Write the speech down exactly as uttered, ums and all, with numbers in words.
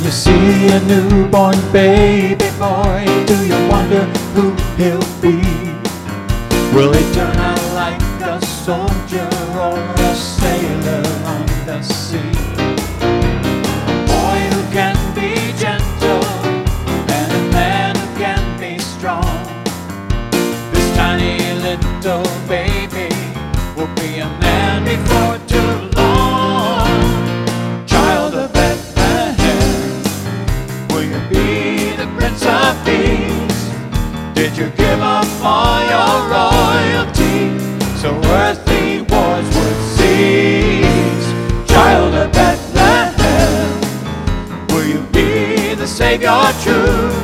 When you see a newborn baby boy, do you wonder who he'll be? Will he turn out like a soldier or a sailor on the sea? A boy who can be gentle and a man who can be strong. This tiny little baby will be a man before too long. Child of Bethlehem, will you be the Prince of Peace? Did you give up all your royalty so earthly wars would cease? Child of Bethlehem, will you be the Savior true?